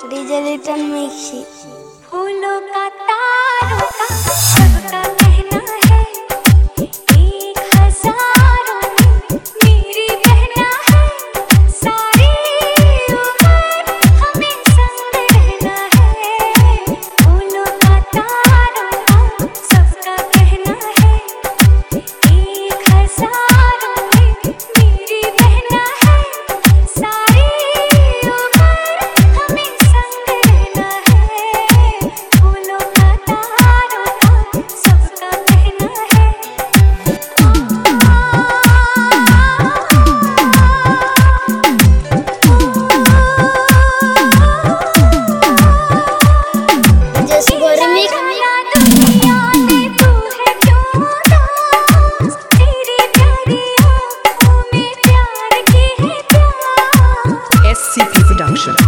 DJ return mixie. फूलों का तारों का सबका कहना है, 1000 में मेरी बहना है। सारी उम्र हमें संग रहना है। फूलों का तारों का सबका कहना है, 1000 में मेरी बहना है। सारी उम्र हमें संग रहना है। फूलों का तारों का सबका कहना है। जैसे गर्मी दुनिया में तू है क्यों उदास, तेरी प्यारी आँखों में प्यार की है प्यास। SCP Production.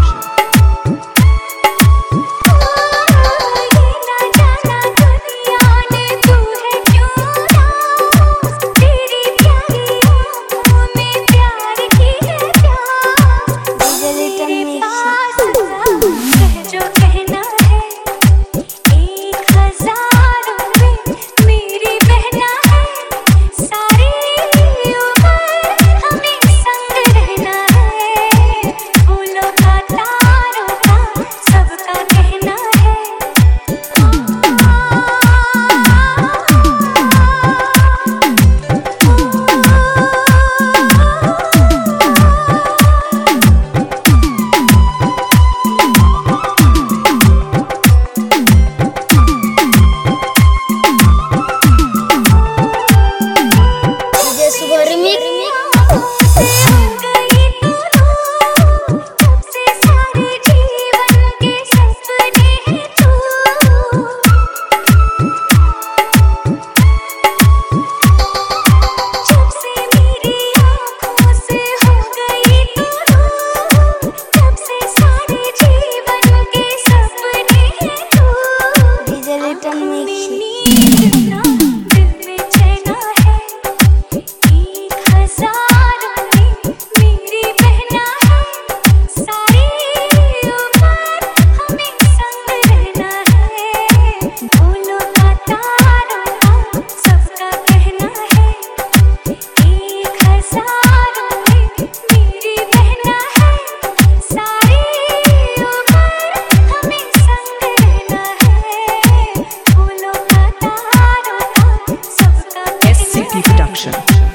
ये ना जाना दुनिया में तू है क्यों उदास, तेरी प्यारी आँखों में प्यार की है प्यास। डीजे रिटर्न मिक्सी। कह जो कहना है, 1000 में मेरी बहना है। सारी उम्र हमें संग रहना है। फूलों का तारों का सबका कहना है। जैसे गर्मी से हो गई तू दूर, तब से सारे जीवन के सपने हैं तू। जब से मेरी आँखों से हो गई तू दूर, तब से सारे जीवन के सपने हैं तू। डीजे रिटर्न मिक्सी। नींद ना दिल में चैन है, 1000 में मेरी बहना है। सारी उम्र हमें संग रहना है। फूलों का तारों का सबका कहना है, 1000 में मेरी बहना है। सारी उम्र हमें संग रहना है। फूलों का तारों का सबका कहना है। SCP Production.